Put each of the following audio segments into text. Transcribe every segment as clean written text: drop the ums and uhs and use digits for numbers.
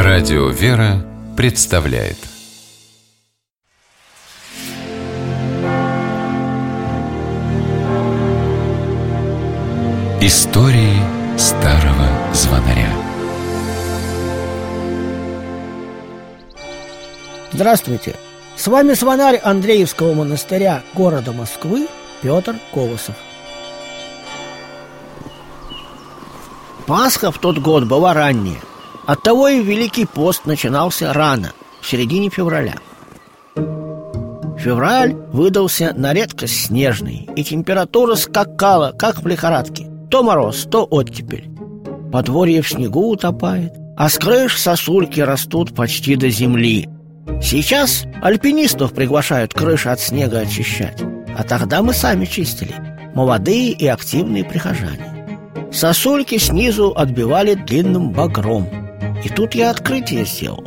Радио «Вера» представляет Истории старого звонаря. Здравствуйте! С вами звонарь Андреевского монастыря города Москвы Петр Колосов. Пасха в тот год была ранняя. Оттого и Великий пост начинался рано, в середине февраля. Февраль выдался на редкость снежный, и температура скакала, как в лихорадке. То мороз, то оттепель. Подворье в снегу утопает, а с крыш сосульки растут почти до земли. Сейчас альпинистов приглашают крыши от снега очищать, а тогда мы сами чистили, молодые и активные прихожане. Сосульки снизу отбивали длинным багром. И тут я открытие сделал.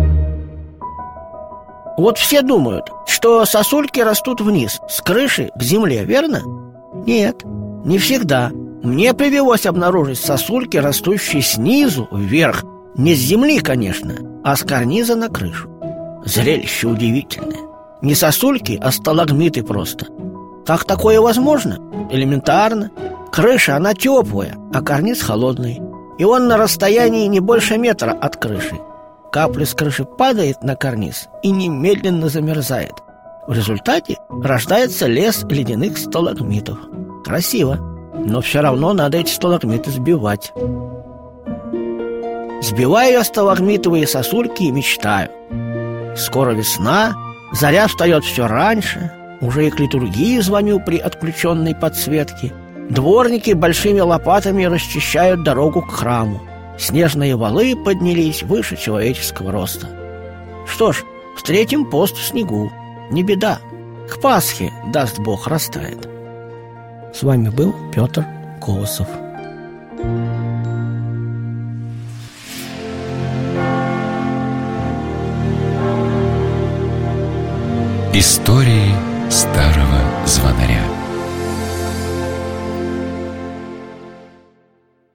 Вот все думают, что сосульки растут вниз, с крыши к земле, верно? Нет, не всегда. Мне привелось обнаружить сосульки, растущие снизу вверх. Не с земли, конечно, а с карниза на крышу. Зрелище удивительное. Не сосульки, а сталагмиты просто. Как такое возможно? Элементарно. Крыша, она теплая, а карниз холодный. И он на расстоянии не больше метра от крыши. Капля с крыши падает на карниз и немедленно замерзает. В результате рождается лес ледяных сталагмитов. Красиво, но все равно надо эти сталагмиты сбивать. Сбиваю я сталагмитовые сосульки и мечтаю. Скоро весна, заря встает все раньше. Уже и к литургии звоню при отключенной подсветке. Дворники большими лопатами расчищают дорогу к храму. Снежные валы поднялись выше человеческого роста. Что ж, встретим пост в снегу. Не беда. К Пасхе, даст Бог, растает. С вами был Петр Колосов. Истории старого звонаря.